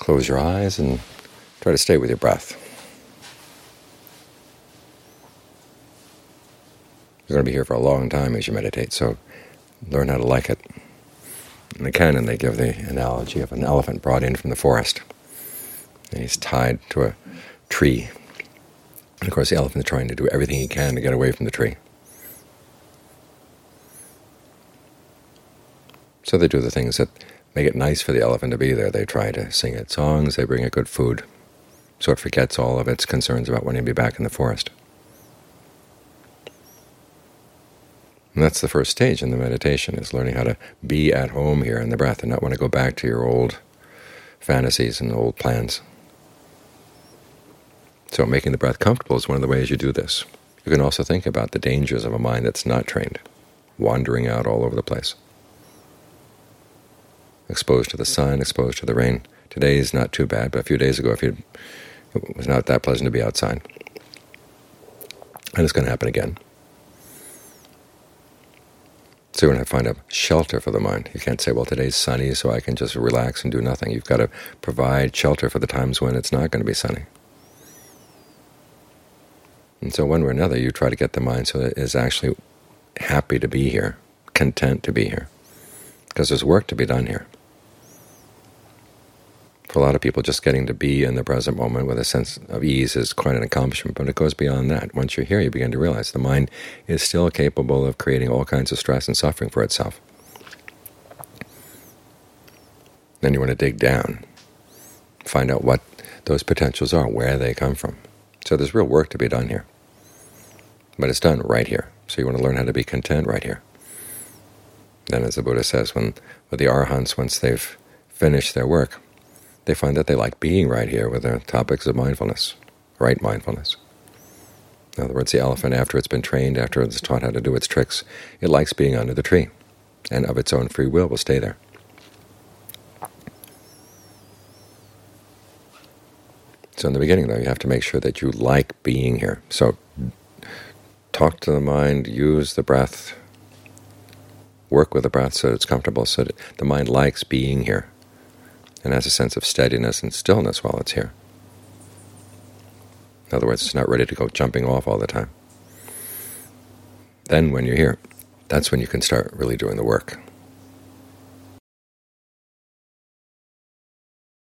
Close your eyes and try to stay with your breath. You're going to be here for a long time as you meditate, so learn how to like it. In the canon, they give the analogy of an elephant brought in from the forest. And he's tied to a tree. And of course, the elephant is trying to do everything he can to get away from the tree. So they do the things that make it nice for the elephant to be there. They try to sing it songs, they bring it good food, so it forgets all of its concerns about wanting to be back in the forest. And that's the first stage in the meditation, is learning how to be at home here in the breath and not want to go back to your old fantasies and old plans. So making the breath comfortable is one of the ways you do this. You can also think about the dangers of a mind that's not trained, wandering out all over the place. Exposed to the sun, exposed to the rain. Today is not too bad, but a few days ago it was not that pleasant to be outside. And it's going to happen again. So you're going to find a shelter for the mind. You can't say, well, today's sunny, so I can just relax and do nothing. You've got to provide shelter for the times when it's not going to be sunny. And so one way or another, you try to get the mind so that it is actually happy to be here, content to be here, because there's work to be done here. For a lot of people, just getting to be in the present moment with a sense of ease is quite an accomplishment, but it goes beyond that. Once you're here, you begin to realize the mind is still capable of creating all kinds of stress and suffering for itself. Then you want to dig down, find out what those potentials are, where they come from. So there's real work to be done here. But it's done right here. So you want to learn how to be content right here. Then, as the Buddha says, with the arahants, once they've finished their work, they find that they like being right here with the topics of mindfulness, right mindfulness. In other words, the elephant, after it's been trained, after it's taught how to do its tricks, it likes being under the tree, and of its own free will stay there. So in the beginning, though, you have to make sure that you like being here. So talk to the mind, use the breath, work with the breath so it's comfortable, so that the mind likes being here and has a sense of steadiness and stillness while it's here. In other words, it's not ready to go jumping off all the time. Then when you're here, that's when you can start really doing the work.